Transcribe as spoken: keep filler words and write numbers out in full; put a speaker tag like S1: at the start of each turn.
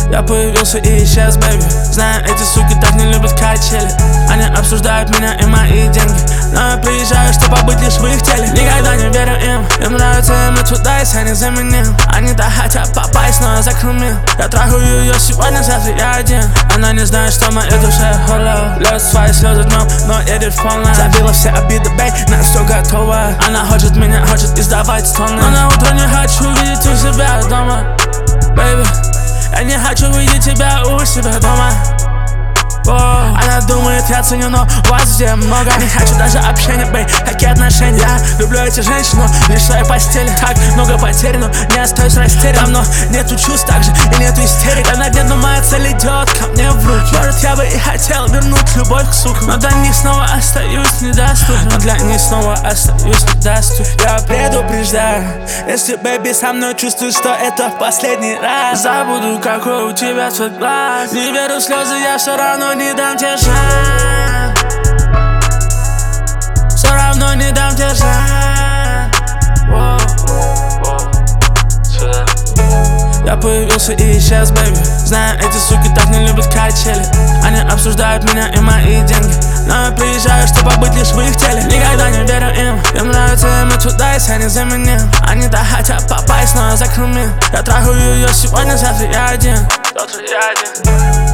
S1: Я появился и исчез, бэйби. Знаю, эти суки так не любят качели. Они обсуждают меня и мои деньги, но я приезжаю, чтобы побыть лишь в их теле. Никогда не верю им, им нравится мерчендайз, я не заменим. Они-то хотят попасть, но я закрумил. Я трахаю ее сегодня, завтра я один. Она не знает, что в моей душе холо. Льет свои слезы днем, но едет в полночь. Забила все обиды, бэй, на все готово. Она хочет меня, хочет издавать стоны, но на утро не хочу видеть у себя дома, бэйби. Я не хочу видеть тебя у себя дома. О, она думает, я ценю, но вас где много. Не хочу даже общения, бэй, какие отношения. Я люблю эти женщины, лишь в своей постели. Так много потерь, но не остаюсь растерян. Но нету чувств также и нету истерик. Я на дне, но моя цель идет ко мне в руки. Может, я бы и хотел вернуть любовь к сукам, но для них снова остаюсь недоступен. Но для них снова остаюсь недоступен. Я предупреждаю, если бэби со мной чувствует, что это в последний раз. Забуду, какой у тебя цвет глаз. Не верю в слезы, я все равно не дам тебе шанс. Все равно не дам тебе шанс. Воу, воу, сюда. Я появился и исчез, бэйби. Знаю, эти суки так не любят качели. Они обсуждают меня и мои деньги, но я приезжаю, чтобы побыть лишь в их теле. Никогда не верю им, им нравится мерчендайз, я не заменим. Они-то хотят попасть, но я закрумил. Я трахаю ее сегодня, завтра я один. Завтра я один.